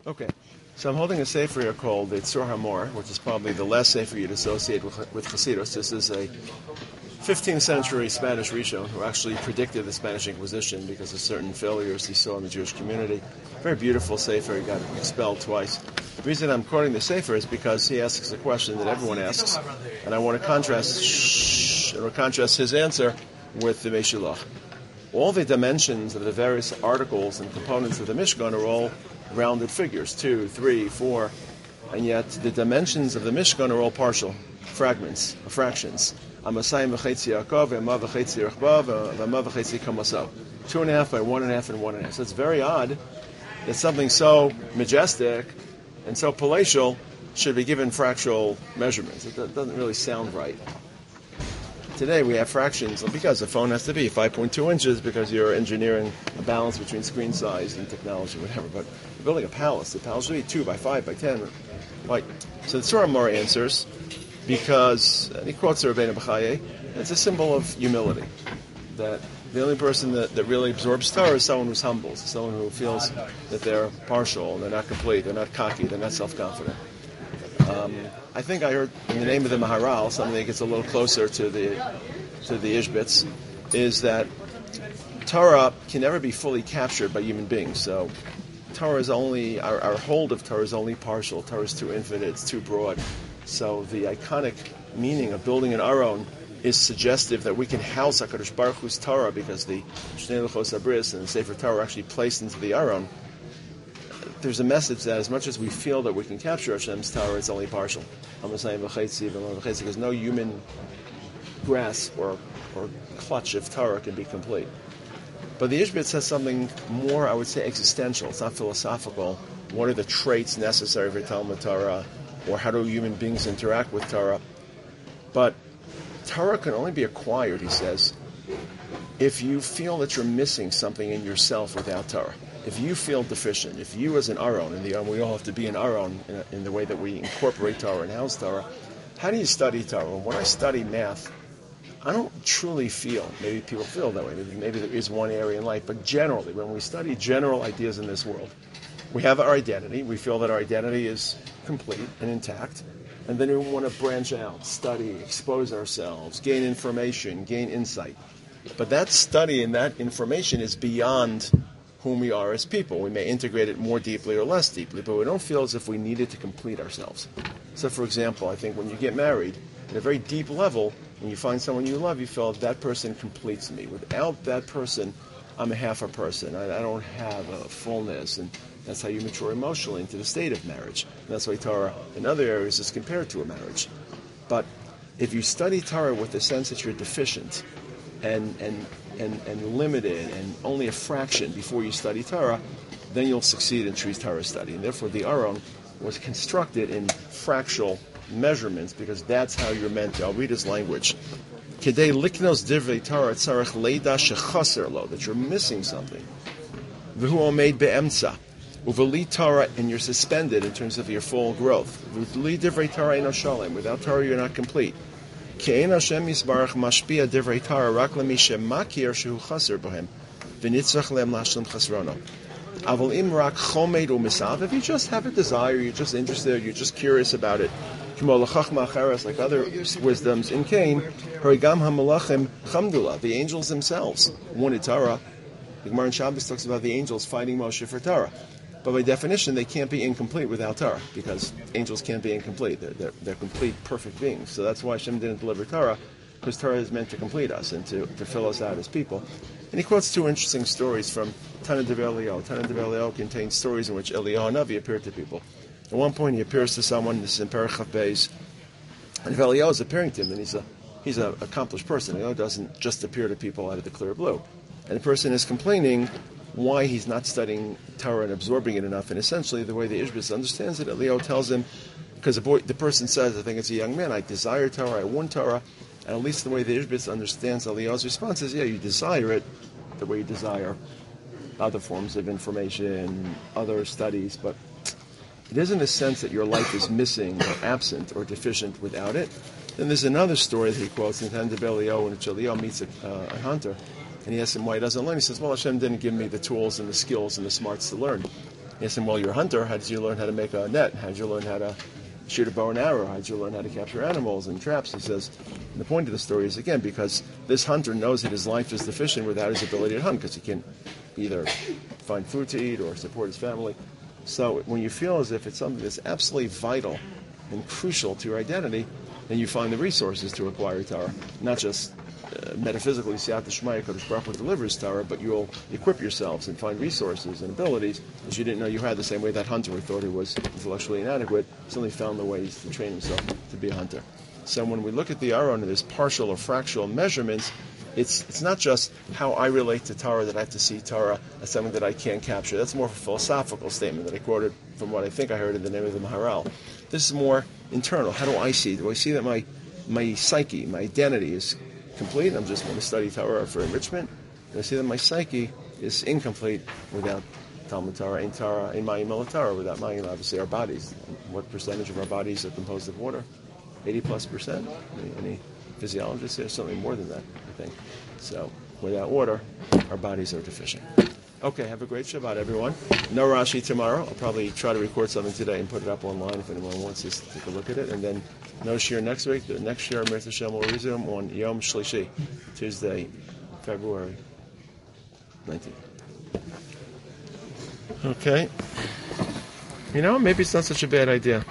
Okay. So I'm holding a sefer here called the Tzur Hamor, which is probably the last sefer you'd associate with Chassidus. This is a 15th century Spanish Rishon who actually predicted the Spanish Inquisition because of certain failures he saw in the Jewish community. Very beautiful sefer. He got expelled twice. The reason I'm quoting the sefer is because he asks a question that everyone asks, and I want to contrast his answer with the Meshilach. All the dimensions of the various articles and components of the Mishkan are all rounded figures, 2, 3, 4, and yet the dimensions of the Mishkan are all partial, fragments, or fractions. 2.5 by 1.5 and 1.5. So it's very odd that something so majestic and so palatial should be given fractional measurements. It doesn't really sound right. Today we have fractions because the phone has to be 5.2 inches because you're engineering a balance between screen size and technology, whatever. But you're building a palace. The palace should be 2 by 5 by 10. Right. So the Tzur Hamor answers because, and he quotes Rabbeinu B'chaye, it's a symbol of humility. That the only person that really absorbs Torah is someone who's humble, someone who feels that they're partial, they're not complete, they're not cocky, they're not self-confident. I think I heard in the name of the Maharal, something that gets a little closer to the Ishbitz, is that Torah can never be fully captured by human beings. So Torah is only, our hold of Torah is only partial. Torah is too infinite, it's too broad. So the iconic meaning of building an Aron is suggestive that we can house HaKadosh Baruch Hu's Torah because the Shnei Luchos HaBris and the Sefer Torah are actually placed into the Aron. There's a message that as much as we feel that we can capture Hashem's Torah, it's only partial. Because no human grasp or clutch of Torah can be complete. But the Ishbitz says something more, I would say, existential. It's not philosophical. What are the traits necessary for Talmud Torah? Or how do human beings interact with Torah? But Torah can only be acquired, he says, if you feel that you're missing something in yourself without Torah. If you feel deficient, if you as an Aron, and we all have to be an Aron in the way that we incorporate Torah and house Torah, how do you study Torah? When I study math, I don't truly feel, maybe people feel that way, maybe there is one area in life, but generally, when we study general ideas in this world, we have our identity, we feel that our identity is complete and intact, and then we want to branch out, study, expose ourselves, gain information, gain insight. But that study and that information is beyond whom we are as people. We may integrate it more deeply or less deeply, but we don't feel as if we need it to complete ourselves. So, for example, I think when you get married, at a very deep level, when you find someone you love, you feel that person completes me. Without that person, I'm a half a person. I don't have a fullness, and that's how you mature emotionally into the state of marriage. And that's why Torah in other areas is compared to a marriage. But if you study Torah with the sense that you're deficient and limited and only a fraction before you study Torah, then you'll succeed in true Torah study. And therefore the Aron was constructed in fractional measurements because that's how you're meant to. I'll read his language. Kedei liknos divrei Torah tzarech leida shechaser lo, that you're missing something. V'hu omeid be'emtza. Uveli Torah, and you're suspended in terms of your full growth. V'li divrei Torah eino shalem. Without Torah, you're not complete. Ke'en Hashem yisbarach mashpia divrei Torah rak lemi shemakir shehu chaser bohem. V'nitzrach lem lashlim chasrono. Aval im rak chomed u'misav. If you just have a desire, you're just interested, you're just curious about it. Like other wisdoms in Cain, Harigam HaMalachim Chamdullah, the angels themselves wanted Torah. The Gemara in Shabbos talks about the angels fighting Moshe for Torah. But by definition, they can't be incomplete without Torah, because angels can't be incomplete. They're complete, perfect beings. So that's why Hashem didn't deliver Torah, because Torah is meant to complete us and to fill us out as people. And he quotes two interesting stories from Tana Devar Eliyahu. Tana Devar Eliyahu contains stories in which Eliyahu Navi appeared to people. At one point, he appears to someone. This is in Perek Chaf Beis, and Eliyahu is appearing to him, and he's an accomplished person. Eliyahu doesn't just appear to people out of the clear blue. And the person is complaining why he's not studying Torah and absorbing it enough. And essentially, the way the Ishbitz understands it, Eliyahu tells him, because the person says, I think it's a young man, I desire Torah, I want Torah, and at least the way the Ishbitz understands Eliyahu's response is, yeah, you desire it the way you desire other forms of information, other studies, but it isn't a sense that your life is missing or absent or deficient without it. Then there's another story that he quotes in Tana Devar Eliyahu, in which Eliyahu meets a hunter, and he asks him why he doesn't learn. He says, well, Hashem didn't give me the tools and the skills and the smarts to learn. He asked him, well, you're a hunter. How did you learn how to make a net? How did you learn how to shoot a bow and arrow? How did you learn how to capture animals and traps? He says, and the point of the story is, again, because this hunter knows that his life is deficient without his ability to hunt, because he can't either find food to eat or support his family. So when you feel as if it's something that's absolutely vital and crucial to your identity, then you find the resources to acquire Torah. Not just metaphysically, Siyata Shmaya Kodesh Baruch Hu delivers Torah, but you'll equip yourselves and find resources and abilities that you didn't know you had, the same way that hunter who thought he was intellectually inadequate suddenly found the ways to train himself to be a hunter. So when we look at the Aron and there's partial or fractional measurements, it's not just how I relate to Torah, that I have to see Torah as something that I can't capture. That's more of a philosophical statement that I quoted from what I think I heard in the name of the Maharal. This is more internal. How do I see? Do I see that my psyche, my identity is complete? I'm just going to study Torah for enrichment. Do I see that my psyche is incomplete without Talmud Torah, in Mayim Torah, without Mayim, obviously our bodies? What percentage of our bodies are composed of water? 80+%? Any physiologists here? Certainly more than that, I think. So without water, our bodies are deficient. Okay, have a great Shabbat, everyone. No Rashi tomorrow. I'll probably try to record something today and put it up online if anyone wants to take a look at it. And then no Shir next week. The next Shir, Mirth Hashem, will resume on Yom Shlishi, Tuesday, February 19th. Okay. Maybe it's not such a bad idea.